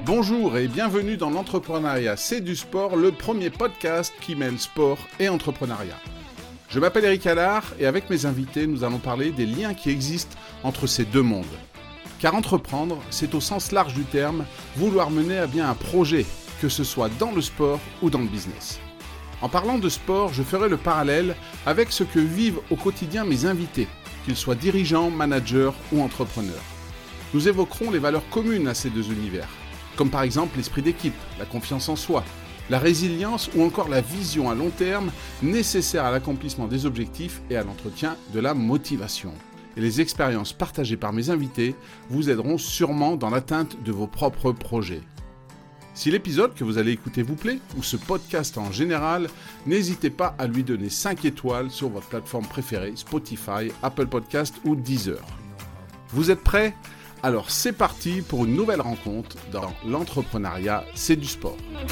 Bonjour et bienvenue dans l'entrepreneuriat, c'est du sport, le premier podcast qui mêle sport et entrepreneuriat. Je m'appelle Eric Allard et avec mes invités, nous allons parler des liens qui existent entre ces deux mondes. Car entreprendre, c'est au sens large du terme, vouloir mener à bien un projet, que ce soit dans le sport ou dans le business. En parlant de sport, je ferai le parallèle avec ce que vivent au quotidien mes invités, qu'ils soient dirigeants, managers ou entrepreneurs. Nous évoquerons les valeurs communes à ces deux univers, comme par exemple l'esprit d'équipe, la confiance en soi, la résilience ou encore la vision à long terme nécessaire à l'accomplissement des objectifs et à l'entretien de la motivation. Et les expériences partagées par mes invités vous aideront sûrement dans l'atteinte de vos propres projets. Si l'épisode que vous allez écouter vous plaît, ou ce podcast en général, n'hésitez pas à lui donner 5 étoiles sur votre plateforme préférée, Spotify, Apple Podcast ou Deezer. Vous êtes prêts ? Alors c'est parti pour une nouvelle rencontre dans l'entrepreneuriat, c'est du sport.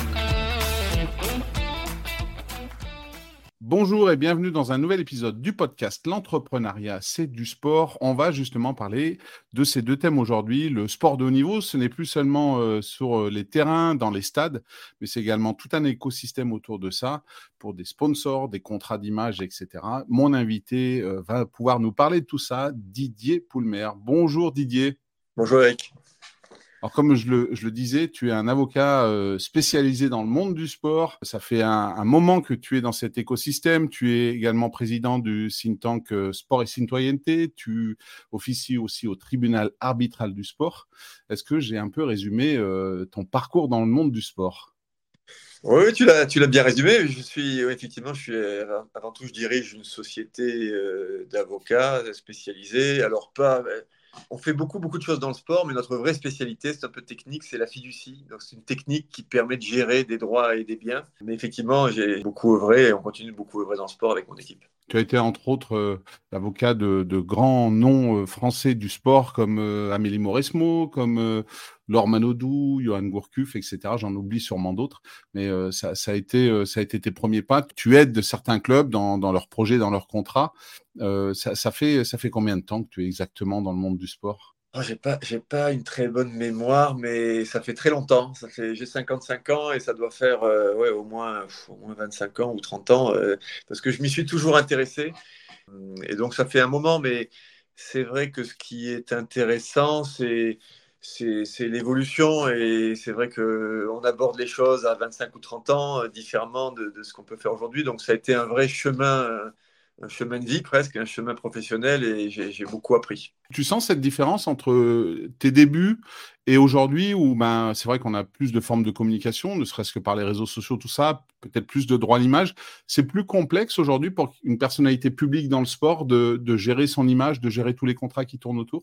Bonjour et bienvenue dans un nouvel épisode du podcast L'entrepreneuriat, c'est du sport. On va justement parler de ces deux thèmes aujourd'hui. Le sport de haut niveau, ce n'est plus seulement sur les terrains, dans les stades, mais c'est également tout un écosystème autour de ça pour des sponsors, des contrats d'image, etc. Mon invité va pouvoir nous parler de tout ça, Didier Poulmer. Bonjour Didier. Bonjour Eric. Alors comme je le disais, tu es un avocat spécialisé dans le monde du sport. Ça fait un moment que tu es dans cet écosystème. Tu es également président du think tank Sport et Citoyenneté. Tu officies aussi au tribunal arbitral du sport. Est-ce que j'ai un peu résumé ton parcours dans le monde du sport ? Oui, tu l'as bien résumé. Avant tout, je dirige une société d'avocats spécialisée. Alors, on fait beaucoup de choses dans le sport, mais notre vraie spécialité, c'est un peu technique, c'est la fiducie. Donc, c'est une technique qui permet de gérer des droits et des biens. Mais effectivement, j'ai beaucoup œuvré et on continue de beaucoup œuvrer dans le sport avec mon équipe. Tu as été entre autres l'avocat de grands noms français du sport comme Amélie Mauresmo, comme Laure Manodou, Johan Gourcuff, etc. J'en oublie sûrement d'autres, mais ça a été tes premiers pas. Tu aides certains clubs dans leurs projets, dans leurs contrats. Ça fait combien de temps que tu es exactement dans le monde du sport ? J'ai pas une très bonne mémoire, mais ça fait très longtemps. J'ai 55 ans et ça doit faire au moins 25 ans ou 30 ans parce que je m'y suis toujours intéressé. Et donc ça fait un moment, mais c'est vrai que ce qui est intéressant, c'est l'évolution. Et c'est vrai qu'on aborde les choses à 25 ou 30 ans différemment de ce qu'on peut faire aujourd'hui. Donc ça a été un vrai chemin. Un chemin de vie presque, un chemin professionnel et j'ai beaucoup appris. Tu sens cette différence entre tes débuts et aujourd'hui où c'est vrai qu'on a plus de formes de communication, ne serait-ce que par les réseaux sociaux, tout ça, peut-être plus de droit à l'image. C'est plus complexe aujourd'hui pour une personnalité publique dans le sport de gérer son image, de gérer tous les contrats qui tournent autour ?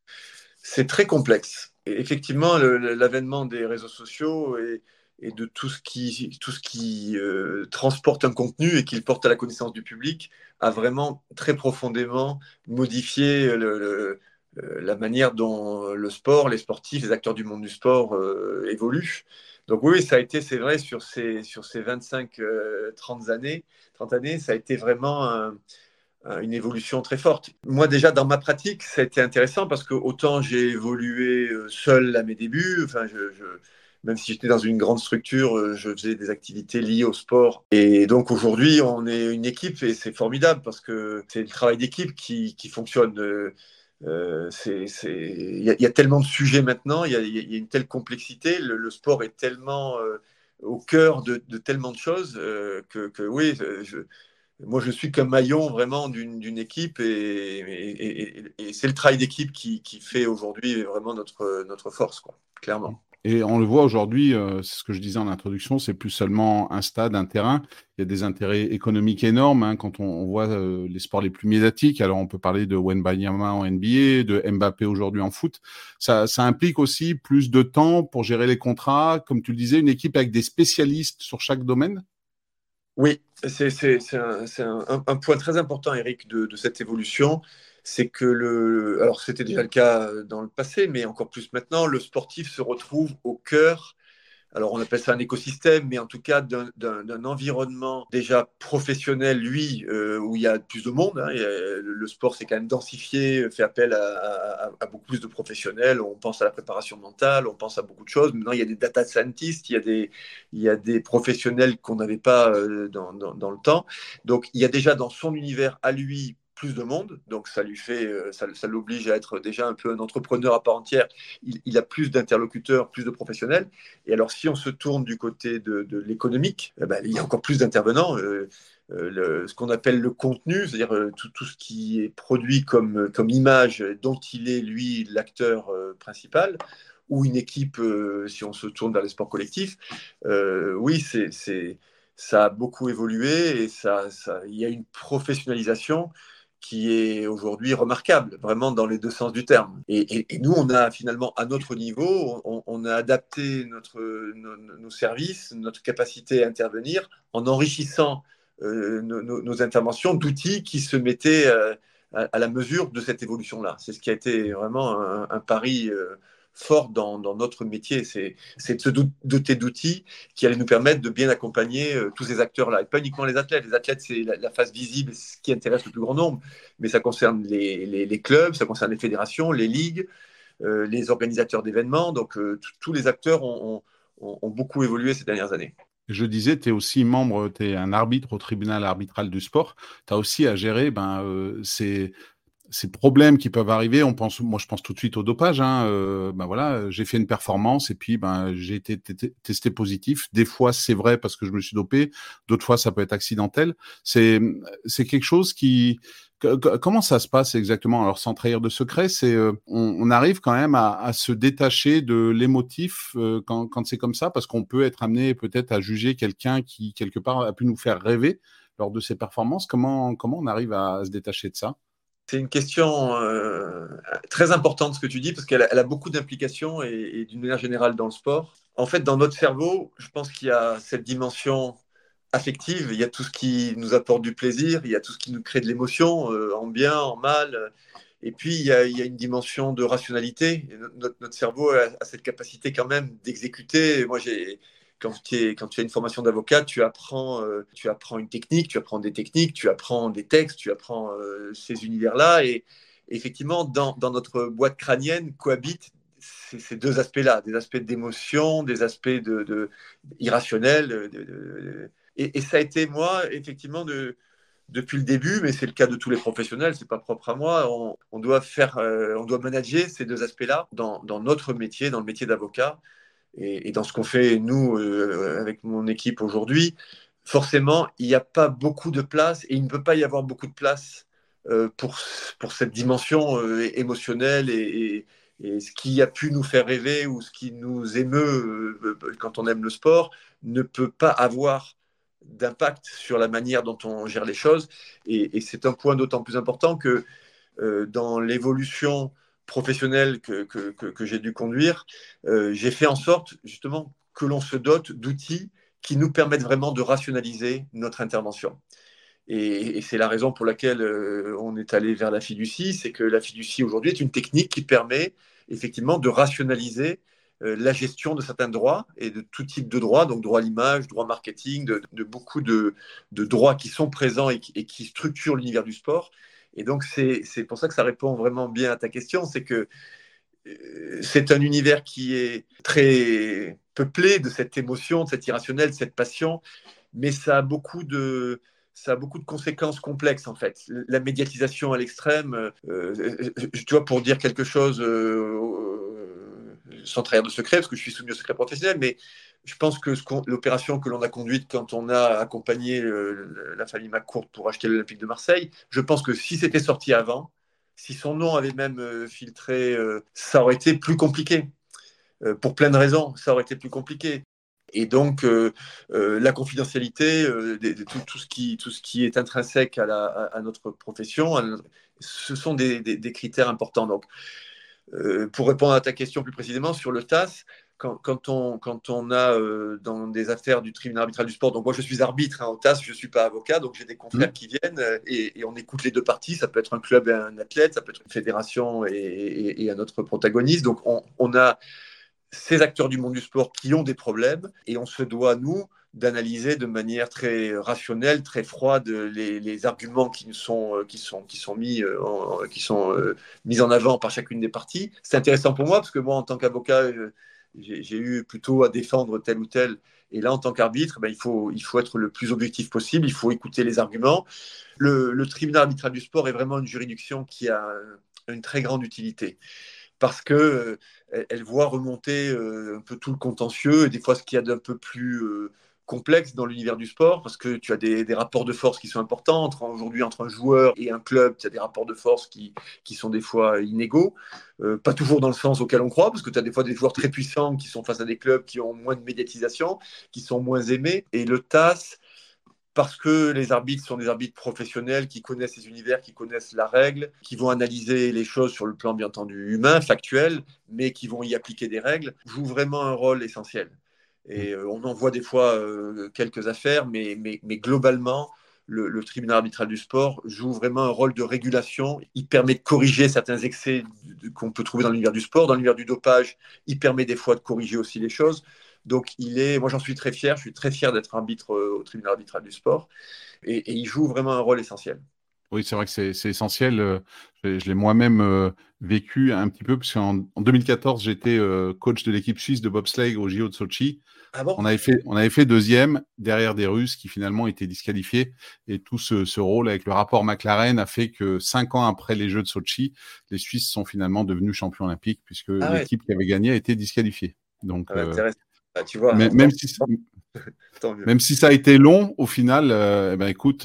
C'est très complexe. Et effectivement, l'avènement des réseaux sociaux et de tout ce qui transporte un contenu et qui le porte à la connaissance du public a vraiment très profondément modifié la manière dont le sport, les sportifs, les acteurs du monde du sport évoluent. Donc oui, ça a été, c'est vrai, sur ces 25, 30 années, ça a été vraiment une évolution très forte. Moi, déjà, dans ma pratique, ça a été intéressant parce que autant j'ai évolué seul à mes débuts, même si j'étais dans une grande structure, je faisais des activités liées au sport. Et donc aujourd'hui, on est une équipe et c'est formidable parce que c'est le travail d'équipe qui fonctionne. Il y a tellement de sujets maintenant, il y a une telle complexité, le sport est tellement au cœur de tellement de choses que oui, moi, je suis qu'un maillon vraiment d'une équipe et c'est le travail d'équipe qui fait aujourd'hui vraiment notre force, quoi, clairement. Et on le voit aujourd'hui, c'est ce que je disais en introduction, c'est plus seulement un stade, un terrain. Il y a des intérêts économiques énormes quand on voit les sports les plus médiatiques. Alors, on peut parler de Wembanyama en NBA, de Mbappé aujourd'hui en foot. Ça implique aussi plus de temps pour gérer les contrats. Comme tu le disais, une équipe avec des spécialistes sur chaque domaine. Oui, c'est un point très important, Eric, de cette évolution. C'est que alors c'était déjà le cas dans le passé, mais encore plus maintenant, le sportif se retrouve au cœur alors on appelle ça un écosystème, mais en tout cas d'un environnement déjà professionnel, lui, où il y a plus de monde. Hein, le sport s'est quand même densifié, fait appel à beaucoup plus de professionnels. On pense à la préparation mentale, on pense à beaucoup de choses. Maintenant, il y a des data scientists, il y a des professionnels qu'on n'avait pas dans le temps. Donc, il y a déjà dans son univers à lui plus de monde, donc ça lui fait, ça l'oblige à être déjà un peu un entrepreneur à part entière. Il a plus d'interlocuteurs, plus de professionnels. Et alors, si on se tourne du côté de l'économique, eh ben, il y a encore plus d'intervenants. Ce qu'on appelle le contenu, c'est-à-dire tout ce qui est produit comme image dont il est, lui, l'acteur principal, ou une équipe, si on se tourne vers les sports collectifs, oui, ça a beaucoup évolué et il y a une professionnalisation qui est aujourd'hui remarquable, vraiment dans les deux sens du terme. Et nous, on a finalement, à notre niveau, on a adapté nos services, notre capacité à intervenir en enrichissant nos interventions d'outils qui se mettaient à la mesure de cette évolution-là. C'est ce qui a été vraiment un pari fort dans notre métier, c'est de se doter d'outils qui allaient nous permettre de bien accompagner tous ces acteurs-là, et pas uniquement les athlètes. Les athlètes, c'est la face visible, ce qui intéresse le plus grand nombre, mais ça concerne les clubs, ça concerne les fédérations, les ligues, les organisateurs d'événements, donc tous les acteurs ont beaucoup évolué ces dernières années. Je disais, tu es aussi membre, tu es un arbitre au tribunal arbitral du sport. Tu as aussi à gérer ces problèmes qui peuvent arriver. Moi, je pense tout de suite au dopage. Hein. Ben voilà, j'ai fait une performance et puis ben, j'ai été testé positif. Des fois, c'est vrai parce que je me suis dopé. D'autres fois, ça peut être accidentel. C'est quelque chose qui... Comment ça se passe exactement? Alors, sans trahir de secret, on arrive quand même à se détacher de l'émotif quand c'est comme ça, parce qu'on peut être amené peut-être à juger quelqu'un qui, quelque part, a pu nous faire rêver lors de ses performances. Comment on arrive à se détacher de ça? C'est une question très importante ce que tu dis, parce qu'elle a beaucoup d'implications et d'une manière générale dans le sport. En fait, dans notre cerveau, je pense qu'il y a cette dimension affective, il y a tout ce qui nous apporte du plaisir, il y a tout ce qui nous crée de l'émotion, en bien, en mal. Et puis, il y a une dimension de rationalité. Et notre cerveau a cette capacité quand même d'exécuter. Moi, quand tu as une formation d'avocat, tu apprends une technique, tu apprends des techniques, tu apprends des textes, tu apprends ces univers-là. Et effectivement, dans notre boîte crânienne cohabitent ces deux aspects-là, des aspects d'émotion, des aspects irrationnels. Et ça a été, moi, effectivement, depuis le début, mais c'est le cas de tous les professionnels, c'est pas propre à moi. On doit on doit manager ces deux aspects-là dans notre métier, dans le métier d'avocat et dans ce qu'on fait nous avec mon équipe aujourd'hui. Forcément, il n'y a pas beaucoup de place et il ne peut pas y avoir beaucoup de place pour cette dimension émotionnelle et ce qui a pu nous faire rêver ou ce qui nous émeut quand on aime le sport ne peut pas avoir d'impact sur la manière dont on gère les choses. Et c'est un point d'autant plus important que dans l'évolution professionnelle que j'ai dû conduire, j'ai fait en sorte justement que l'on se dote d'outils qui nous permettent vraiment de rationaliser notre intervention. Et c'est la raison pour laquelle on est allé vers la fiducie, c'est que la fiducie aujourd'hui est une technique qui permet effectivement de rationaliser la gestion de certains droits et de tout type de droits, donc droit à l'image, droit marketing, de beaucoup de droits qui sont présents et qui structurent l'univers du sport. Et donc c'est pour ça que ça répond vraiment bien à ta question, c'est que c'est un univers qui est très peuplé de cette émotion, de cet irrationnel, de cette passion, mais ça a beaucoup de conséquences complexes en fait. La médiatisation à l'extrême, tu vois, pour dire quelque chose sans trahir de secret, parce que je suis soumis au secret professionnel, mais je pense que l'opération que l'on a conduite quand on a accompagné la famille McCourt pour acheter l'Olympique de Marseille, je pense que si c'était sorti avant, si son nom avait même filtré, ça aurait été plus compliqué. Pour plein de raisons, ça aurait été plus compliqué. Et donc, la confidentialité, tout ce qui est intrinsèque à notre profession, ce sont des critères importants. Donc, pour répondre à ta question plus précisément sur le TAS, quand on a dans des affaires du tribunal arbitral du sport, donc moi je suis arbitre au TAS, je ne suis pas avocat, donc j'ai des confrères qui viennent et on écoute les deux parties, ça peut être un club et un athlète, ça peut être une fédération et un autre protagoniste, donc on a ces acteurs du monde du sport qui ont des problèmes et on se doit, nous, d'analyser de manière très rationnelle, très froide les arguments qui sont mis en avant par chacune des parties. C'est intéressant pour moi parce que moi, en tant qu'avocat, j'ai eu plutôt à défendre tel ou tel. Et là, en tant qu'arbitre, ben, il faut être le plus objectif possible, il faut écouter les arguments. Le tribunal arbitral du sport est vraiment une juridiction qui a une très grande utilité parce que elle voit remonter un peu tout le contentieux et des fois ce qu'il y a d'un peu plus complexe dans l'univers du sport, parce que tu as des rapports de force qui sont importants. Aujourd'hui, entre un joueur et un club, tu as des rapports de force qui sont des fois inégaux. Pas toujours dans le sens auquel on croit, parce que tu as des fois des joueurs très puissants qui sont face à des clubs qui ont moins de médiatisation, qui sont moins aimés. Et le TAS, parce que les arbitres sont des arbitres professionnels qui connaissent les univers, qui connaissent la règle, qui vont analyser les choses sur le plan bien entendu humain, factuel, mais qui vont y appliquer des règles, jouent vraiment un rôle essentiel. Et on en voit des fois quelques affaires, mais globalement, le tribunal arbitral du sport joue vraiment un rôle de régulation. Il permet de corriger certains excès qu'on peut trouver dans l'univers du sport. Dans l'univers du dopage, il permet des fois de corriger aussi les choses. Donc, moi, j'en suis très fier. Je suis très fier d'être arbitre au tribunal arbitral du sport. Et il joue vraiment un rôle essentiel. Oui, c'est vrai que c'est essentiel. Je l'ai moi-même vécu un petit peu, parce qu'en 2014, j'étais coach de l'équipe suisse de bobsleigh au JO de Sochi. Ah bon? On avait fait deuxième derrière des Russes qui finalement étaient disqualifiés. Et tout ce rôle avec le rapport McLaren a fait que 5 ans après les Jeux de Sochi, les Suisses sont finalement devenus champions olympiques puisque Ah ouais, l'équipe qui avait gagné a été disqualifiée. Donc, intéressant. Ah, tu vois, même si tant mieux. même si ça a été long, au final, eh ben écoute,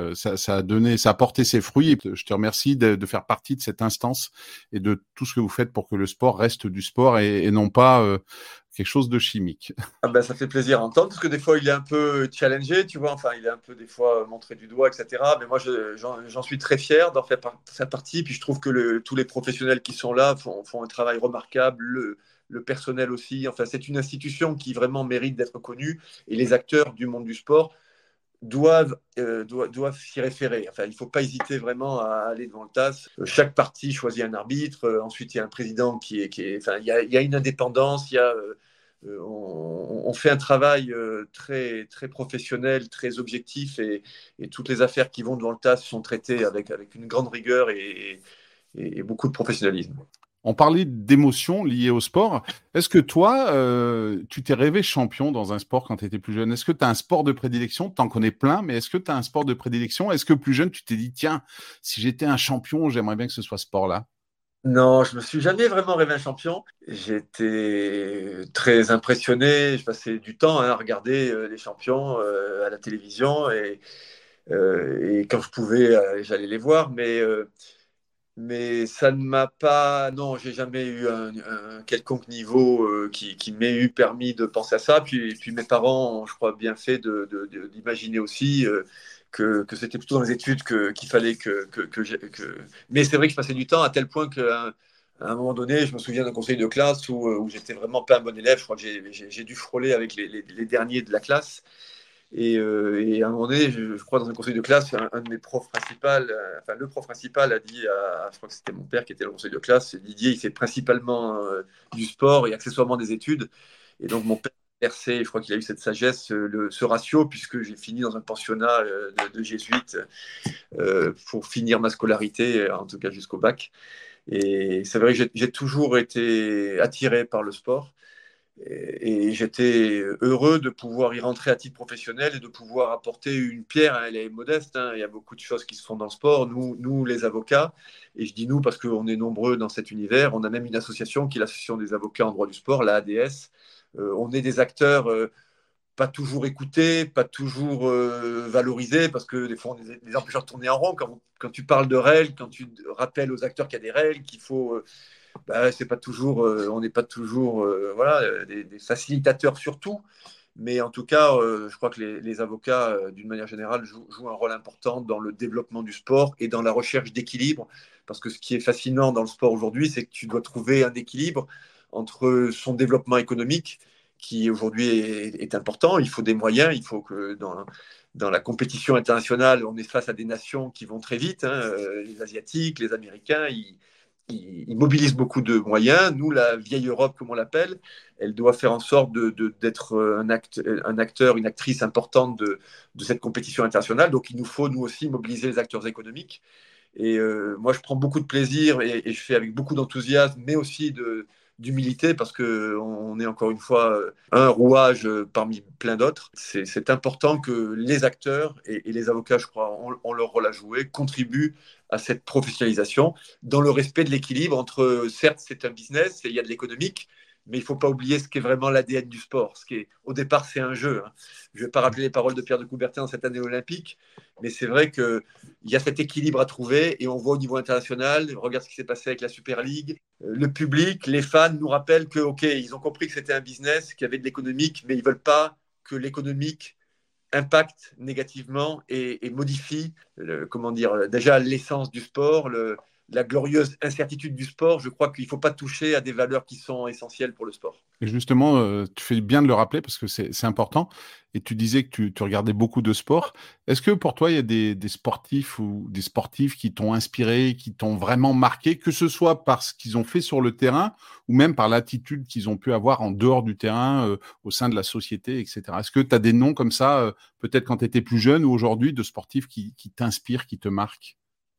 ça a porté ses fruits. Et je te remercie de faire partie de cette instance et de tout ce que vous faites pour que le sport reste du sport et non pas quelque chose de chimique. Ah ben, ça fait plaisir à entendre parce que des fois il est un peu challengé, tu vois, enfin il est un peu des fois montré du doigt, etc. Mais moi j'en suis très fier d'en faire sa partie. Puis je trouve que tous les professionnels qui sont là font un travail remarquable, le personnel aussi. Enfin, c'est une institution qui vraiment mérite d'être connue et les acteurs du monde du sport doivent s'y référer. Enfin, il ne faut pas hésiter vraiment à aller devant le TAS. Chaque partie choisit un arbitre. Ensuite, il y a un président enfin, il y a une indépendance. On fait un travail très, très professionnel, très objectif, et toutes les affaires qui vont devant le TAS sont traitées avec une grande rigueur et beaucoup de professionnalisme. On parlait d'émotions liées au sport. Est-ce que toi, tu t'es rêvé champion dans un sport quand tu étais plus jeune? Est-ce que tu as un sport de prédilection? Tu en connais plein, mais est-ce que tu as un sport de prédilection? Est-ce que plus jeune, tu t'es dit, tiens, si j'étais un champion, j'aimerais bien que ce soit ce sport-là? Non, je me suis jamais vraiment rêvé un champion. J'étais très impressionné. Je passais du temps à regarder les champions à la télévision et quand je pouvais, j'allais les voir. Mais ça ne m'a pas. Non, j'ai jamais eu un quelconque niveau qui m'ait eu permis de penser à ça. Puis mes parents ont, je crois, bien fait d'imaginer aussi que c'était plutôt dans les études qu'il fallait que. Mais c'est vrai que je passais du temps à tel point qu'à un moment donné, je me souviens d'un conseil de classe où j'étais vraiment pas un bon élève. Je crois que j'ai dû frôler avec les derniers de la classe. Et à un moment donné, je crois dans un conseil de classe, un de mes profs principaux, enfin le prof principal a dit, je crois que c'était mon père qui était dans le conseil de classe, Didier, il fait principalement du sport et accessoirement des études. Et donc mon père a exercé, je crois qu'il a eu cette sagesse, ce ratio, puisque j'ai fini dans un pensionnat de jésuites pour finir ma scolarité, en tout cas jusqu'au bac. Et c'est vrai que j'ai toujours été attiré par le sport. Et j'étais heureux de pouvoir y rentrer à titre professionnel et de pouvoir apporter une pierre. Elle est modeste, hein. Il y a beaucoup de choses qui se font dans le sport. Nous, les avocats, et je dis nous parce qu'on est nombreux dans cet univers, on a même une association qui est l'association des avocats en droit du sport, la ADS. On est des acteurs pas toujours écoutés, pas toujours valorisés, parce que des fois, on les empêche de tourner en rond. Quand tu parles de règles, quand tu rappelles aux acteurs qu'il y a des règles, qu'il faut c'est pas toujours, on n'est pas toujours voilà, des facilitateurs surtout, mais en tout cas, je crois que les avocats, d'une manière générale, jouent un rôle important dans le développement du sport et dans la recherche d'équilibre, parce que ce qui est fascinant dans le sport aujourd'hui, c'est que tu dois trouver un équilibre entre son développement économique, qui aujourd'hui est important, il faut des moyens, il faut que dans la compétition internationale, on est face à des nations qui vont très vite, hein, les Asiatiques, les Américains, il mobilise beaucoup de moyens. Nous, la vieille Europe, comme on l'appelle, elle doit faire en sorte d'être un acteur, une actrice importante de cette compétition internationale. Donc, il nous faut, nous aussi, mobiliser les acteurs économiques. Et moi, je prends beaucoup de plaisir et je fais avec beaucoup d'enthousiasme, mais aussi d'humilité, parce qu'on est encore une fois un rouage parmi plein d'autres. C'est important que les acteurs et les avocats, je crois, ont leur rôle à jouer, contribuent à cette professionnalisation dans le respect de l'équilibre entre, certes, c'est un business et il y a de l'économique, mais il ne faut pas oublier ce qui est vraiment l'ADN du sport. Au départ, c'est un jeu. Hein. Je ne vais pas rappeler les paroles de Pierre de Coubertin dans cette année olympique, mais c'est vrai que il y a cet équilibre à trouver et on voit au niveau international, regarde ce qui s'est passé avec la Super League, le public, les fans nous rappellent que, ok, ils ont compris que c'était un business, qu'il y avait de l'économique, mais ils ne veulent pas que l'économique impacte négativement et modifie, comment dire, déjà l'essence du sport, la glorieuse incertitude du sport. Je crois qu'il ne faut pas toucher à des valeurs qui sont essentielles pour le sport. Et justement, tu fais bien de le rappeler parce que c'est important. Et tu disais que tu regardais beaucoup de sport. Est-ce que pour toi, il y a des sportifs ou des sportifs qui t'ont inspiré, qui t'ont vraiment marqué, que ce soit par ce qu'ils ont fait sur le terrain ou même par l'attitude qu'ils ont pu avoir en dehors du terrain, au sein de la société, etc. Est-ce que tu as des noms comme ça, peut-être quand tu étais plus jeune ou aujourd'hui, de sportifs qui t'inspirent, qui te marquent?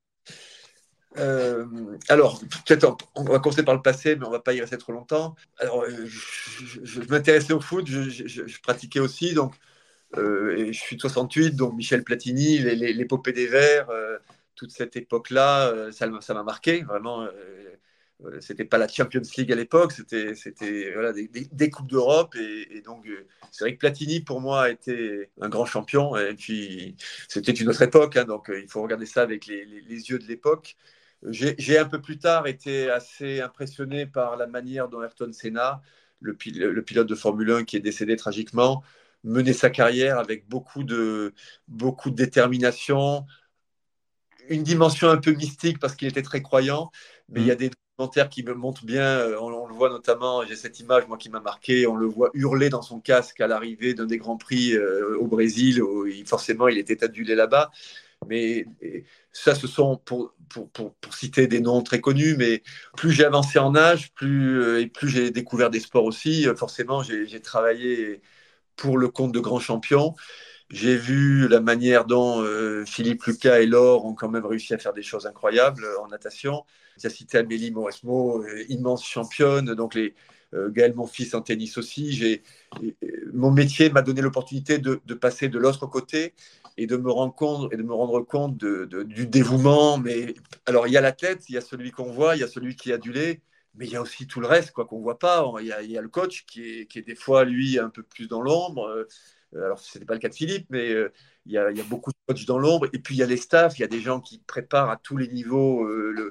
Alors, peut-être on va commencer par le passé, mais on ne va pas y rester trop longtemps. Alors, je m'intéressais au foot, je pratiquais aussi, donc et je suis de 68, donc Michel Platini, l'épopée des Verts, toute cette époque-là, ça m'a marqué, vraiment. C'était pas la Champions League à l'époque, c'était voilà, des Coupes d'Europe. Et donc, c'est vrai que Platini, pour moi, a été un grand champion. Et puis, c'était une autre époque, hein, donc il faut regarder ça avec les yeux de l'époque. J'ai un peu plus tard été assez impressionné par la manière dont Ayrton Senna, le pilote de Formule 1 qui est décédé tragiquement, menait sa carrière avec beaucoup de détermination, une dimension un peu mystique parce qu'il était très croyant, mais il y a des documentaires qui me montrent bien, on le voit notamment, j'ai cette image moi qui m'a marqué, on le voit hurler dans son casque à l'arrivée d'un des Grands Prix au Brésil, où forcément il était adulé là-bas. Mais ça, ce sont pour citer des noms très connus, mais plus j'ai avancé en âge, et plus j'ai découvert des sports aussi, forcément j'ai travaillé pour le compte de grands champions. J'ai vu la manière dont Philippe Lucas et Laure ont quand même réussi à faire des choses incroyables en natation. Tu as cité Amélie Mauresmo, immense championne. Donc Gaël, mon fils, en tennis aussi. Mon métier m'a donné l'opportunité de passer de l'autre côté et de me rendre compte du dévouement. Mais alors, il y a l'athlète, il y a celui qu'on voit, il y a celui qui est adulé. Mais il y a aussi tout le reste, quoi, qu'on ne voit pas. Il y a le coach qui est des fois, lui, un peu plus dans l'ombre. Alors, ce n'était pas le cas de Philippe, mais il y a beaucoup de coachs dans l'ombre. Et puis, il y a les staffs, il y a des gens qui préparent à tous les niveaux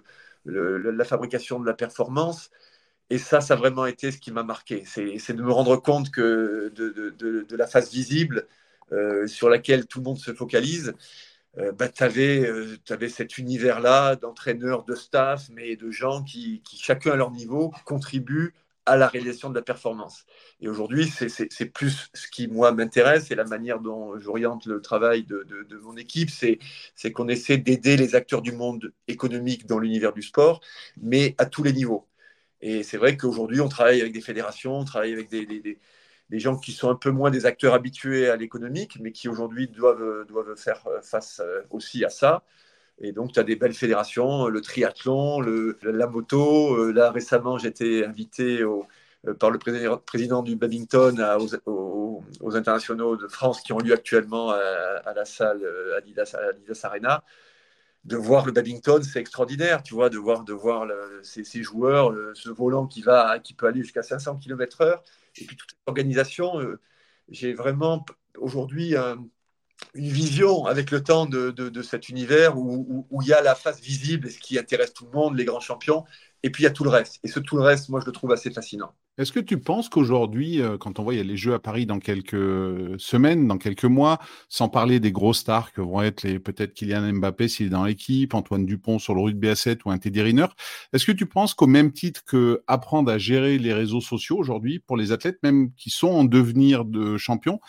la fabrication de la performance. Et ça a vraiment été ce qui m'a marqué. C'est de me rendre compte que de la face visible sur laquelle tout le monde se focalise, bah, tu avais cet univers-là d'entraîneurs, de staff, mais de gens qui, chacun à leur niveau, contribuent à la réalisation de la performance. Et aujourd'hui, c'est plus ce qui, moi, m'intéresse et la manière dont j'oriente le travail de mon équipe, c'est qu'on essaie d'aider les acteurs du monde économique dans l'univers du sport, mais à tous les niveaux. Et c'est vrai qu'aujourd'hui, on travaille avec des fédérations, on travaille avec des gens qui sont un peu moins des acteurs habitués à l'économique, mais qui aujourd'hui doivent faire face aussi à ça. Et donc, tu as des belles fédérations, le triathlon, la moto. Là, récemment, j'ai été invité par le président du badminton aux internationaux de France qui ont lieu actuellement à la salle Adidas Arena. De voir le badminton, c'est extraordinaire, tu vois, de voir ces joueurs, ce volant qui peut aller jusqu'à 500 km/h. Et puis toute l'organisation, j'ai vraiment aujourd'hui une vision avec le temps de cet univers où il y a la face visible et ce qui intéresse tout le monde, les grands champions, et puis il y a tout le reste. Et ce tout le reste, moi, je le trouve assez fascinant. Est-ce que tu penses qu'aujourd'hui, quand on voit il y a les Jeux à Paris dans quelques semaines, dans quelques mois, sans parler des gros stars que vont être peut-être Kylian Mbappé s'il est dans l'équipe, Antoine Dupont sur le rugby à 7 ou un Teddy Riner, est-ce que tu penses qu'au même titre que apprendre à gérer les réseaux sociaux aujourd'hui pour les athlètes, même qui sont en devenir de champions,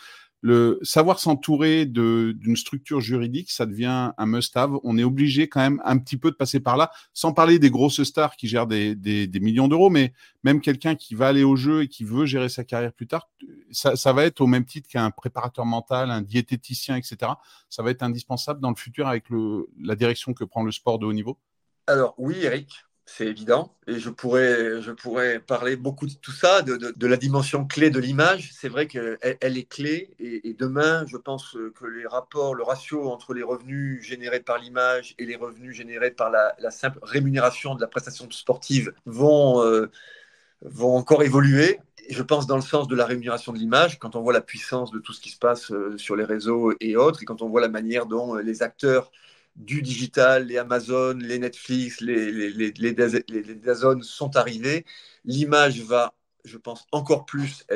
le savoir s'entourer d'une structure juridique, ça devient un must-have. On est obligé quand même un petit peu de passer par là, sans parler des grosses stars qui gèrent des millions d'euros, mais même quelqu'un qui va aller au jeu et qui veut gérer sa carrière plus tard, ça va être au même titre qu'un préparateur mental, un diététicien, etc. Ça va être indispensable dans le futur avec la direction que prend le sport de haut niveau. Alors oui, Eric, c'est évident. Et je pourrais parler beaucoup de tout ça, de la dimension clé de l'image. C'est vrai qu'elle elle est clé. Et demain, je pense que les rapports, le ratio entre les revenus générés par l'image et les revenus générés par la simple rémunération de la prestation sportive vont encore évoluer. Je pense dans le sens de la rémunération de l'image, quand on voit la puissance de tout ce qui se passe sur les réseaux et autres, et quand on voit la manière dont les acteurs du digital, les Amazon, les Netflix, les DAZN sont arrivés, l'image va, je pense, encore plus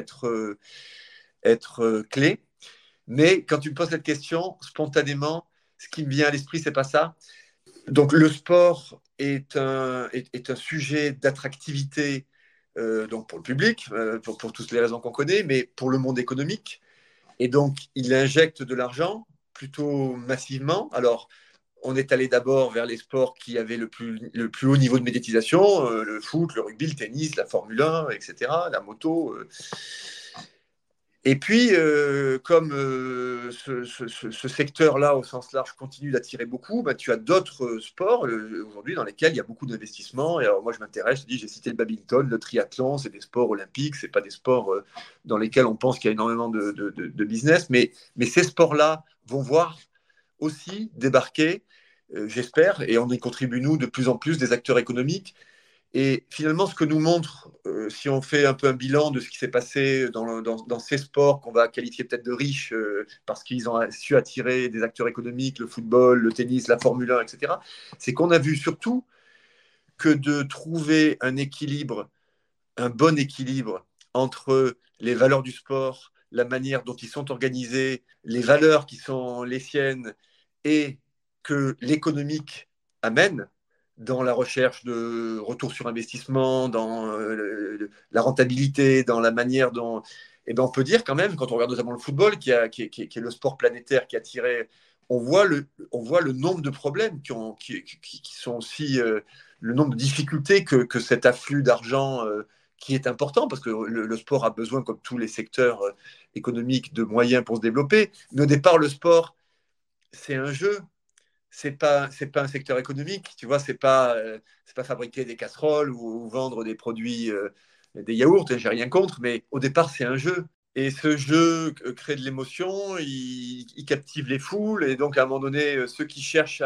être clé. Mais quand tu me poses cette question, spontanément, ce qui me vient à l'esprit, c'est pas ça. Donc le sport est un sujet d'attractivité donc pour le public, pour toutes les raisons qu'on connaît, mais pour le monde économique. Et donc, il injecte de l'argent plutôt massivement. Alors, on est allé d'abord vers les sports qui avaient le plus haut niveau de médiatisation, le foot, le rugby, le tennis, la Formule 1, etc., la moto. Et puis, comme ce secteur-là, au sens large, continue d'attirer beaucoup, bah, tu as d'autres sports aujourd'hui dans lesquels il y a beaucoup d'investissements. Et alors, moi, je m'intéresse, je dis, j'ai cité le badminton, le triathlon, c'est des sports olympiques, c'est pas des sports dans lesquels on pense qu'il y a énormément de business. Mais ces sports-là vont voir aussi débarquer, j'espère, et on y contribue, nous, de plus en plus, des acteurs économiques. Et finalement, ce que nous montre, si on fait un peu un bilan de ce qui s'est passé dans ces sports qu'on va qualifier peut-être de riches parce qu'ils ont su attirer des acteurs économiques, le football, le tennis, la Formule 1, etc., c'est qu'on a vu surtout que de trouver un équilibre, un bon équilibre entre les valeurs du sport, la manière dont ils sont organisés, les valeurs qui sont les siennes et que l'économique amène dans la recherche de retour sur investissement, dans la rentabilité, dans la manière dont... Eh ben on peut dire quand même, quand on regarde notamment le football, qui est le sport planétaire qui a tiré, on voit le nombre de problèmes qui sont aussi le nombre de difficultés que cet afflux d'argent qui est important, parce que le sport a besoin, comme tous les secteurs économiques, de moyens pour se développer. Mais au départ, le sport, c'est un jeu, c'est pas un secteur économique, tu vois, c'est pas fabriquer des casseroles ou vendre des produits, des yaourts, j'ai rien contre, mais au départ, c'est un jeu. Et ce jeu crée de l'émotion, il captive les foules, et donc à un moment donné, ceux qui cherchent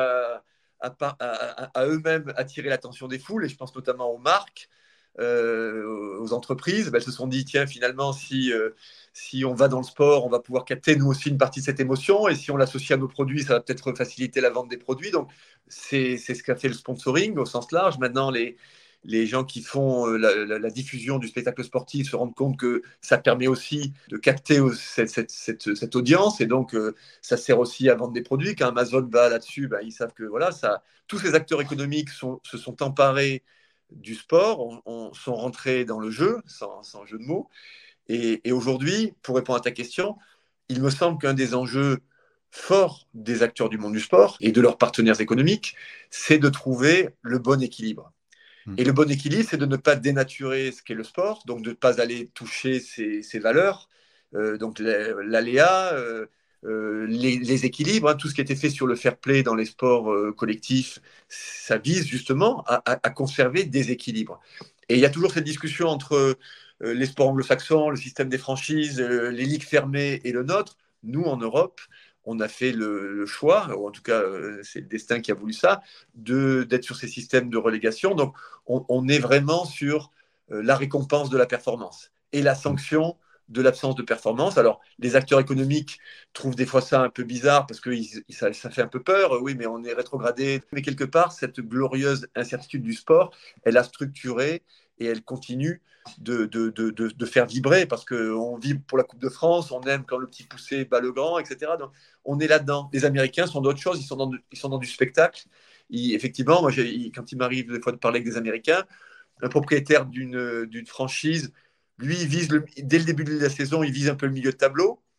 à eux-mêmes attirer l'attention des foules, et je pense notamment aux marques, aux entreprises, ben, elles se sont dit, tiens, finalement, si on va dans le sport, on va pouvoir capter nous aussi une partie de cette émotion, et si on l'associe à nos produits, ça va peut-être faciliter la vente des produits. Donc, c'est ce qu'a fait le sponsoring au sens large. Maintenant, les gens qui font la diffusion du spectacle sportif se rendent compte que ça permet aussi de capter cette audience, et donc ça sert aussi à vendre des produits. Quand Amazon va là-dessus, ben, ils savent que voilà, tous ces acteurs économiques se sont emparés du sport, sont rentrés dans le jeu, sans jeu de mots. Et aujourd'hui, pour répondre à ta question, il me semble qu'un des enjeux forts des acteurs du monde du sport et de leurs partenaires économiques, c'est de trouver le bon équilibre. Et le bon équilibre, c'est de ne pas dénaturer ce qu'est le sport, donc de ne pas aller toucher ses valeurs, donc l'aléa, les équilibres, hein, tout ce qui a été fait sur le fair play dans les sports collectifs, ça vise justement à conserver des équilibres. Et il y a toujours cette discussion entre les sports anglo-saxons, le système des franchises, les ligues fermées et le nôtre. Nous, en Europe, on a fait le choix, ou en tout cas, c'est le destin qui a voulu ça, d'être sur ces systèmes de relégation. Donc, on est vraiment sur la récompense de la performance et la sanction de l'absence de performance. Alors, les acteurs économiques trouvent des fois ça un peu bizarre parce que ça fait un peu peur. Oui, mais on est rétrogradé. Mais quelque part, cette glorieuse incertitude du sport, elle a structuré et elle continue de faire vibrer parce qu'on vibre pour la Coupe de France, on aime quand le petit poussé bat le grand, etc. Donc, on est là-dedans. Les Américains sont d'autres choses, ils sont dans du spectacle. Effectivement, moi, quand il m'arrive des fois de parler avec des Américains, un propriétaire d'une franchise, lui, dès le début de la saison, il vise un peu le milieu de tableau.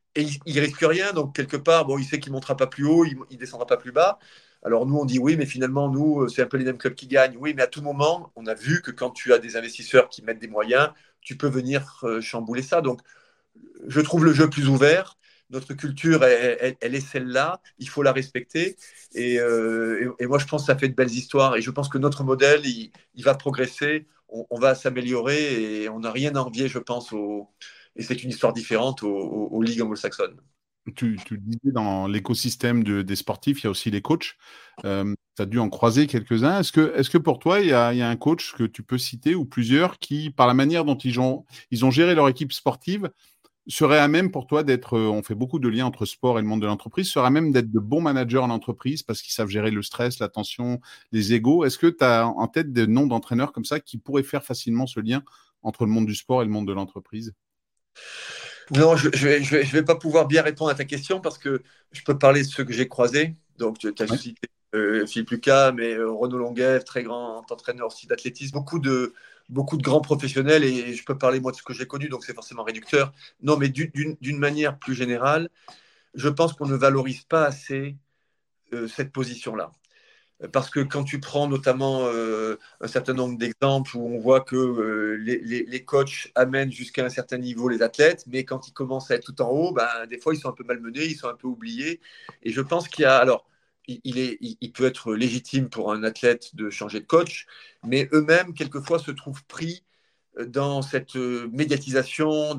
et il risque rien. Donc, quelque part, bon, il sait qu'il ne montera pas plus haut, il ne descendra pas plus bas. Alors, nous, on dit oui, mais finalement, nous, c'est un peu les mêmes clubs qui gagnent. Oui, mais à tout moment, on a vu que quand tu as des investisseurs qui mettent des moyens, tu peux venir chambouler ça. Donc, je trouve le jeu plus ouvert. Notre culture, elle est celle-là. Il faut la respecter. Et moi, je pense que ça fait de belles histoires. Et je pense que notre modèle, il va progresser. On va s'améliorer et on n'a rien à envier, je pense, et c'est une histoire différente aux ligues anglo-saxonnes. Tu disais dans l'écosystème des sportifs, il y a aussi les coachs. Tu as dû en croiser quelques-uns. Est-ce que pour toi, il y a un coach que tu peux citer ou plusieurs qui, par la manière dont ils ont géré leur équipe sportive, serait à même pour toi d'être, on fait beaucoup de liens entre sport et le monde de l'entreprise, serait à même d'être de bons managers en entreprise parce qu'ils savent gérer le stress, la tension, les égos. Est-ce que tu as en tête des noms d'entraîneurs comme ça qui pourraient faire facilement ce lien entre le monde du sport et le monde de l'entreprise? Non, je vais pas pouvoir bien répondre à ta question parce que je peux parler de ceux que j'ai croisés. Donc, tu as Ouais. cité Philippe Lucas, mais Renaud Longuet, très grand entraîneur aussi d'athlétisme, beaucoup de grands professionnels et je peux parler moi de ce que j'ai connu, donc c'est forcément réducteur. Non, mais d'une manière plus générale, je pense qu'on ne valorise pas assez cette position-là. Parce que quand tu prends notamment un certain nombre d'exemples où on voit que les coachs amènent jusqu'à un certain niveau les athlètes, mais quand ils commencent à être tout en haut, ben, des fois ils sont un peu malmenés, ils sont un peu oubliés. Et je pense qu'il y a. Alors, il peut être légitime pour un athlète de changer de coach, mais eux-mêmes, quelquefois, se trouvent pris dans cette médiatisation,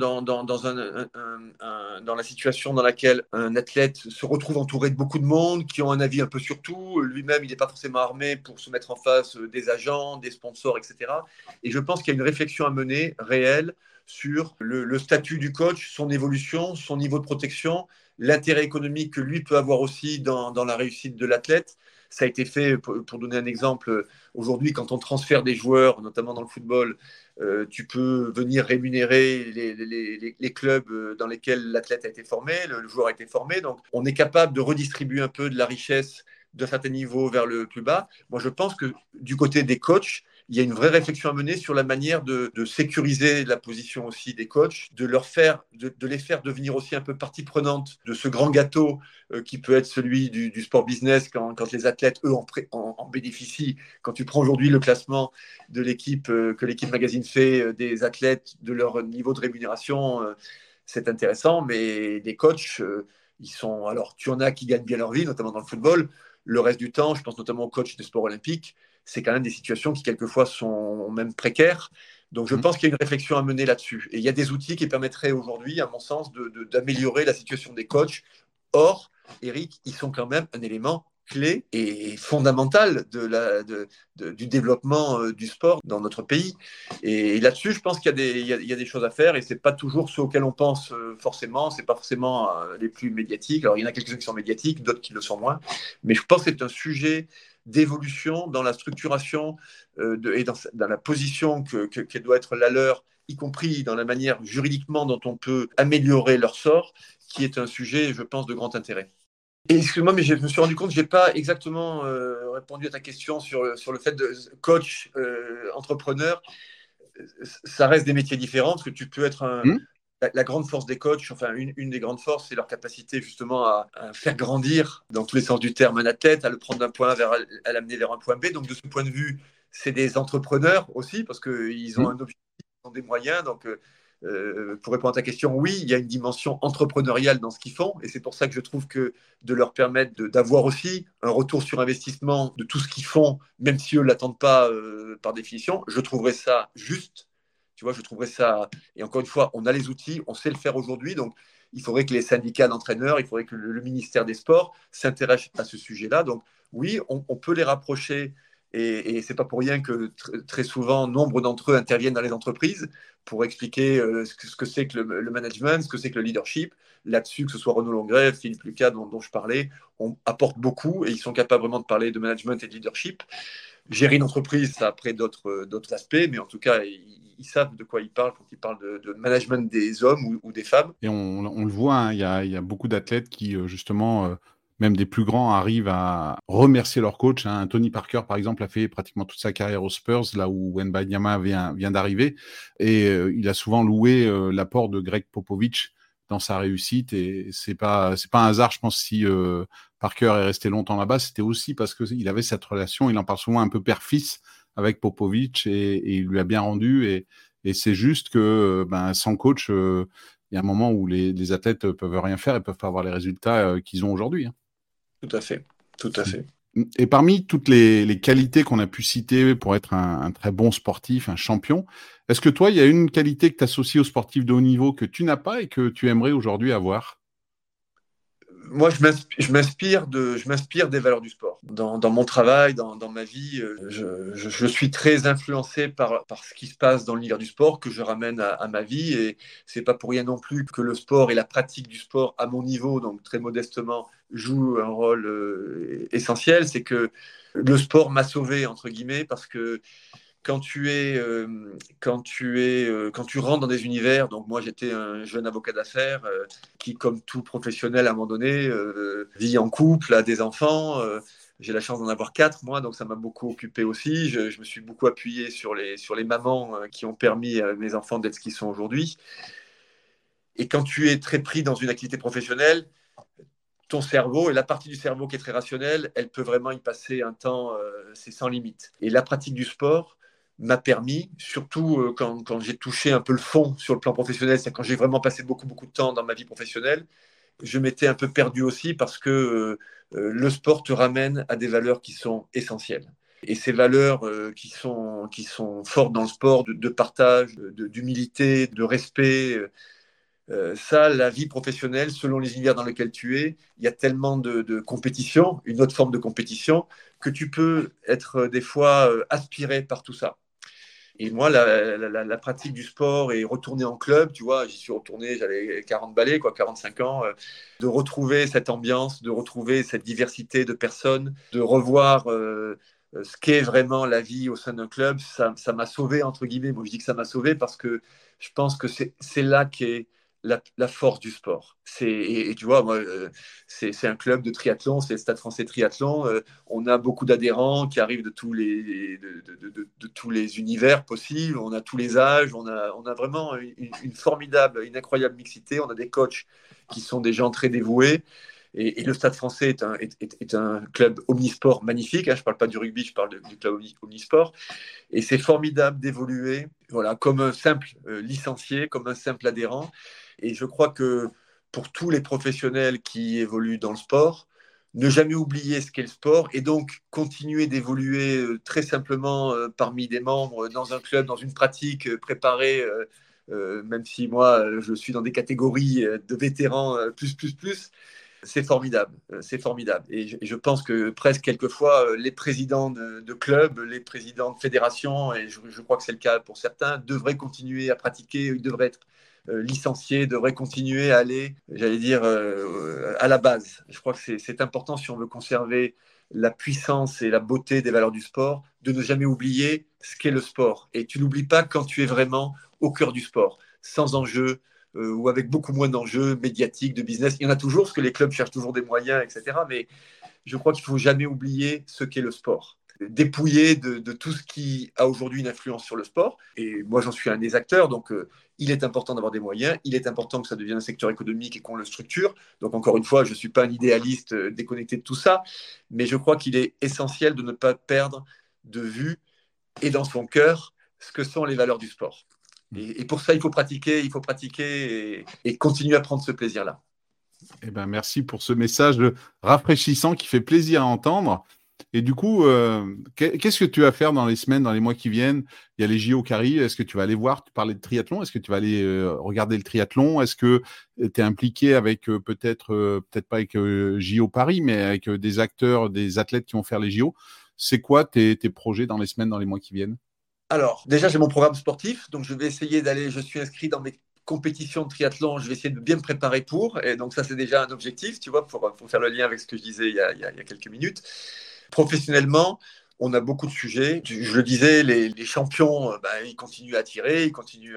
dans la situation dans laquelle un athlète se retrouve entouré de beaucoup de monde qui ont un avis un peu sur tout. Lui-même, il n'est pas forcément armé pour se mettre en face des agents, des sponsors, etc. Et je pense qu'il y a une réflexion à mener réelle sur le statut du coach, son évolution, son niveau de protection, l'intérêt économique que lui peut avoir aussi dans la réussite de l'athlète. Ça a été fait, pour donner un exemple, aujourd'hui, quand on transfère des joueurs, notamment dans le football, tu peux venir rémunérer les clubs dans lesquels l'athlète a été formé, le joueur a été formé. Donc, on est capable de redistribuer un peu de la richesse d'un certain niveau vers le plus bas. Moi, je pense que du côté des coachs, il y a une vraie réflexion à mener sur la manière de sécuriser la position aussi des coachs, de les faire devenir aussi un peu partie prenante de ce grand gâteau qui peut être celui du sport business quand les athlètes, eux, en bénéficient. Quand tu prends aujourd'hui le classement de l'équipe que l'équipe magazine fait des athlètes, de leur niveau de rémunération, c'est intéressant, mais des coachs, ils sont. Alors, tu en as qui gagnent bien leur vie, notamment dans le football. Le reste du temps, je pense notamment aux coachs des sports olympiques, c'est quand même des situations qui quelquefois sont même précaires. Donc je pense qu'il y a une réflexion à mener là-dessus. Et il y a des outils qui permettraient aujourd'hui, à mon sens, d'améliorer la situation des coachs. Or, Eric, ils sont quand même un élément clé et fondamental du développement du sport dans notre pays. Et là-dessus, je pense qu'il y a des choses à faire et ce n'est pas toujours ceux auxquels on pense forcément. Ce n'est pas forcément les plus médiatiques. Alors, il y en a quelques-uns qui sont médiatiques, d'autres qui le sont moins. Mais je pense que c'est un sujet d'évolution dans la structuration et dans la position qu'elle doit être la leur, y compris dans la manière juridiquement dont on peut améliorer leur sort, qui est un sujet, je pense, de grand intérêt. Et excuse-moi, mais je me suis rendu compte que je n'ai pas exactement répondu à ta question sur le fait de coach, entrepreneur. Ça reste des métiers différents parce que tu peux être la grande force des coachs, enfin une des grandes forces, c'est leur capacité justement à faire grandir dans tous les sens du terme un athlète, à le prendre d'un point A à l'amener vers un point B. Donc de ce point de vue, c'est des entrepreneurs aussi parce qu'ils ont un objectif, ils ont des moyens. Donc pour répondre à ta question, oui, il y a une dimension entrepreneuriale dans ce qu'ils font et c'est pour ça que je trouve que de leur permettre d'avoir aussi un retour sur investissement de tout ce qu'ils font, même si eux ne l'attendent pas par définition, je trouverais ça juste. Tu vois, je trouverais ça. Et encore une fois, on a les outils, on sait le faire aujourd'hui. Donc, il faudrait que les syndicats d'entraîneurs, il faudrait que le ministère des Sports s'intéresse à ce sujet-là. Donc, oui, on peut les rapprocher. Et ce n'est pas pour rien que très souvent, nombre d'entre eux interviennent dans les entreprises pour expliquer ce que c'est que le management, ce que c'est que le leadership. Là-dessus, que ce soit Renaud Longuet, Philippe Lucas, dont je parlais, on apporte beaucoup et ils sont capables vraiment de parler de management et de leadership. Gérer une entreprise, ça a après d'autres aspects, mais en tout cas, ils savent de quoi ils parlent quand ils parlent de management des hommes ou des femmes. Et on le voit, hein, il y a beaucoup d'athlètes qui, justement, même des plus grands, arrivent à remercier leur coach. Hein. Tony Parker, par exemple, a fait pratiquement toute sa carrière aux Spurs, là où Wembanyama vient d'arriver. Et il a souvent loué l'apport de Greg Popovich dans sa réussite. Et c'est pas un hasard, je pense, si Parker est resté longtemps là-bas. C'était aussi parce qu'il avait cette relation, il en parle souvent un peu père-fils avec Popovic, et il lui a bien rendu. Et c'est juste que sans coach, il y a un moment où les athlètes peuvent rien faire et peuvent pas avoir les résultats qu'ils ont aujourd'hui, hein. Tout à fait, tout à fait. Et parmi toutes les qualités qu'on a pu citer pour être un très bon sportif, un champion, est-ce que toi, il y a une qualité que tu associes aux sportifs de haut niveau que tu n'as pas et que tu aimerais aujourd'hui avoir? Moi, je m'inspire des valeurs du sport. Dans mon travail, dans ma vie, je suis très influencé par ce qui se passe dans l'univers du sport que je ramène à ma vie. Et c'est pas pour rien non plus que le sport et la pratique du sport à mon niveau, donc très modestement, jouent un rôle essentiel. C'est que le sport m'a sauvé, entre guillemets, parce que quand tu rentres dans des univers, donc moi j'étais un jeune avocat d'affaires qui, comme tout professionnel à un moment donné, vit en couple, a des enfants. J'ai la chance d'en avoir 4, moi, donc ça m'a beaucoup occupé aussi. Je me suis beaucoup appuyé sur les mamans qui ont permis à mes enfants d'être ce qu'ils sont aujourd'hui. Et quand tu es très pris dans une activité professionnelle, ton cerveau et la partie du cerveau qui est très rationnelle, elle peut vraiment y passer un temps, c'est sans limite. Et la pratique du sport m'a permis, surtout quand j'ai touché un peu le fond sur le plan professionnel, c'est quand j'ai vraiment passé beaucoup, beaucoup de temps dans ma vie professionnelle, je m'étais un peu perdu aussi parce que le sport te ramène à des valeurs qui sont essentielles. Et ces valeurs qui sont fortes dans le sport, de partage, d'humilité, de respect, ça, la vie professionnelle, selon les univers dans lesquels tu es, il y a tellement de compétition, une autre forme de compétition, que tu peux être des fois aspiré par tout ça. Et moi, la pratique du sport et retourner en club, tu vois, j'y suis retourné, j'avais 40 balais, quoi, 45 ans, de retrouver cette ambiance, de retrouver cette diversité de personnes, de revoir ce qu'est vraiment la vie au sein d'un club, ça m'a sauvé, entre guillemets. Bon, je dis que ça m'a sauvé parce que je pense que c'est là qu'est la force du sport. Et tu vois, moi, c'est un club de triathlon, c'est le Stade français triathlon. On a beaucoup d'adhérents qui arrivent de tous les univers possibles. On a tous les âges. On a vraiment une formidable, une incroyable mixité. On a des coachs qui sont des gens très dévoués. Et le Stade français est un club omnisport magnifique, hein. Je ne parle pas du rugby, je parle du club omnisport. Et c'est formidable d'évoluer, voilà, comme un simple licencié, comme un simple adhérent. Et je crois que pour tous les professionnels qui évoluent dans le sport, ne jamais oublier ce qu'est le sport et donc continuer d'évoluer très simplement parmi des membres, dans un club, dans une pratique préparée, même si moi je suis dans des catégories de vétérans plus. C'est formidable, c'est formidable. Et je pense que presque quelquefois, les présidents de clubs, les présidents de fédérations, et je crois que c'est le cas pour certains, devraient continuer à pratiquer, ils devraient être licenciés, devraient continuer à aller, j'allais dire, à la base. Je crois que c'est important si on veut conserver la puissance et la beauté des valeurs du sport, de ne jamais oublier ce qu'est le sport. Et tu n'oublies pas quand tu es vraiment au cœur du sport, sans enjeu, ou avec beaucoup moins d'enjeux médiatiques, de business. Il y en a toujours, parce que les clubs cherchent toujours des moyens, etc. Mais je crois qu'il ne faut jamais oublier ce qu'est le sport. Dépouillé de tout ce qui a aujourd'hui une influence sur le sport. Et moi, j'en suis un des acteurs, donc il est important d'avoir des moyens, il est important que ça devienne un secteur économique et qu'on le structure. Donc encore une fois, je ne suis pas un idéaliste déconnecté de tout ça, mais je crois qu'il est essentiel de ne pas perdre de vue et dans son cœur ce que sont les valeurs du sport. Et pour ça, il faut pratiquer et continuer à prendre ce plaisir-là. Eh ben, merci pour ce message rafraîchissant qui fait plaisir à entendre. Et du coup, qu'est-ce que tu vas faire dans les semaines, dans les mois qui viennent? Il y a les JO qui arrivent. Est-ce que tu vas aller voir, tu parlais de triathlon, est-ce que tu vas aller regarder le triathlon? Est-ce que tu es impliqué avec peut-être pas avec JO Paris, mais avec des acteurs, des athlètes qui vont faire les JO? C'est quoi tes projets dans les semaines, dans les mois qui viennent? Alors, déjà, j'ai mon programme sportif, donc je vais essayer d'aller, je suis inscrit dans mes compétitions de triathlon, je vais essayer de bien me préparer pour, et donc ça, c'est déjà un objectif, tu vois, pour faire le lien avec ce que je disais il y a quelques minutes. Professionnellement, on a beaucoup de sujets. Je le disais, les champions, ils continuent à tirer, ils continuent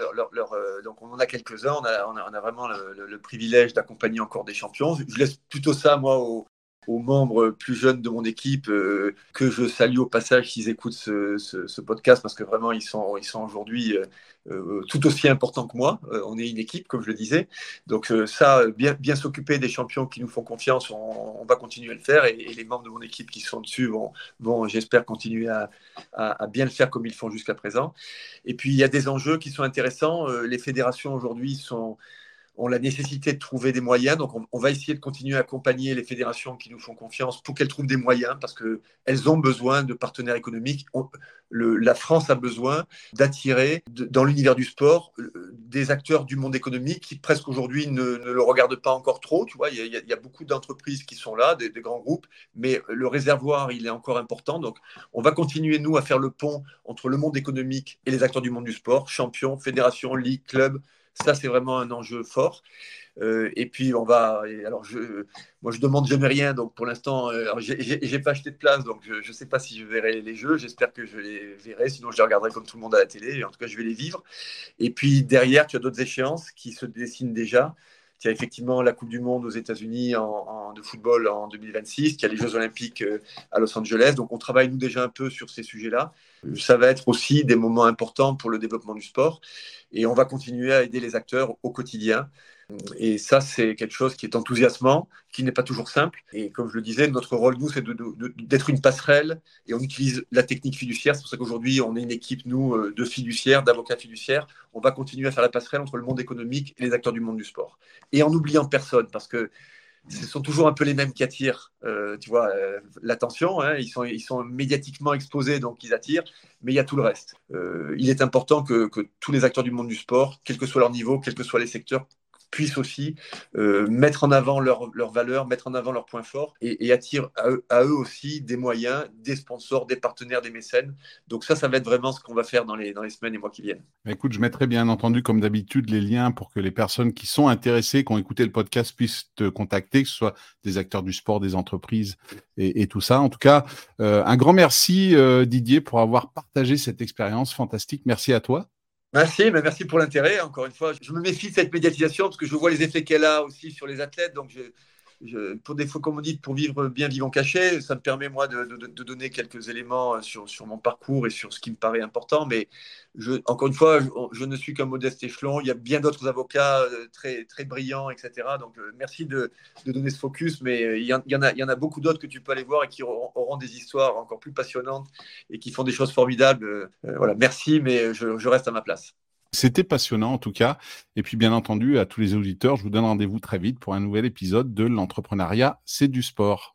donc on en a quelques-uns, on a vraiment le privilège d'accompagner encore des champions. Je laisse plutôt ça, moi, aux membres plus jeunes de mon équipe que je salue au passage s'ils écoutent ce podcast, parce que vraiment ils sont aujourd'hui tout aussi importants que moi. On est une équipe, comme je le disais. Donc ça, bien s'occuper des champions qui nous font confiance, on va continuer à le faire, et les membres de mon équipe qui sont dessus vont j'espère, continuer à bien le faire comme ils le font jusqu'à présent. Et puis il y a des enjeux qui sont intéressants. Les fédérations aujourd'hui ont la nécessité de trouver des moyens. Donc, on va essayer de continuer à accompagner les fédérations qui nous font confiance pour qu'elles trouvent des moyens, parce qu'elles ont besoin de partenaires économiques. La France a besoin d'attirer dans l'univers du sport des acteurs du monde économique qui presque aujourd'hui ne le regardent pas encore trop. Tu vois, il y a beaucoup d'entreprises qui sont là, des grands groupes, mais le réservoir, il est encore important. Donc, on va continuer, nous, à faire le pont entre le monde économique et les acteurs du monde du sport, champions, fédérations, ligues, clubs. Ça, c'est vraiment un enjeu fort. Et puis, moi, je demande jamais rien. Donc, pour l'instant, j'ai pas acheté de place. Donc, je ne sais pas si je verrai les jeux. J'espère que je les verrai. Sinon, je les regarderai comme tout le monde à la télé. En tout cas, je vais les vivre. Et puis, derrière, tu as d'autres échéances qui se dessinent déjà. Il y a effectivement la Coupe du Monde aux États-Unis de football en 2026. Il y a les Jeux Olympiques à Los Angeles. Donc, on travaille, nous, déjà un peu sur ces sujets-là. Ça va être aussi des moments importants pour le développement du sport. Et on va continuer à aider les acteurs au quotidien. Et ça, c'est quelque chose qui est enthousiasmant, qui n'est pas toujours simple. Et comme je le disais, notre rôle, nous, c'est d'être une passerelle, et on utilise la technique fiduciaire. C'est pour ça qu'aujourd'hui, on est une équipe, nous, de fiduciaires, d'avocats fiduciaires. On va continuer à faire la passerelle entre le monde économique et les acteurs du monde du sport. Et en n'oubliant personne, parce que ce sont toujours un peu les mêmes qui attirent, tu vois, l'attention. Hein, ils sont médiatiquement exposés, donc ils attirent. Mais il y a tout le reste. Il est important que tous les acteurs du monde du sport, quel que soit leur niveau, quels que soient les secteurs, puissent aussi mettre en avant leurs valeurs, mettre en avant leurs points forts, et attirent à eux aussi des moyens, des sponsors, des partenaires, des mécènes. Donc ça va être vraiment ce qu'on va faire dans les semaines et mois qui viennent. Écoute, je mettrai bien entendu, comme d'habitude, les liens pour que les personnes qui sont intéressées, qui ont écouté le podcast, puissent te contacter, que ce soit des acteurs du sport, des entreprises et tout ça. En tout cas, un grand merci, Didier, pour avoir partagé cette expérience fantastique. Merci à toi. Merci pour l'intérêt. Encore une fois, je me méfie de cette médiatisation parce que je vois les effets qu'elle a aussi sur les athlètes. Donc, pour des fois, comme on dit, pour vivre bien vivant caché, ça me permet, moi, de donner quelques éléments sur mon parcours et sur ce qui me paraît important. Mais encore une fois, je ne suis qu'un modeste échelon. Il y a bien d'autres avocats très, très brillants, etc. Donc, merci de donner ce focus. Mais il y en a beaucoup d'autres que tu peux aller voir et qui auront des histoires encore plus passionnantes et qui font des choses formidables. Voilà, merci, mais je reste à ma place. C'était passionnant en tout cas. Et puis bien entendu, à tous les auditeurs, je vous donne rendez-vous très vite pour un nouvel épisode de l'entrepreneuriat, c'est du sport.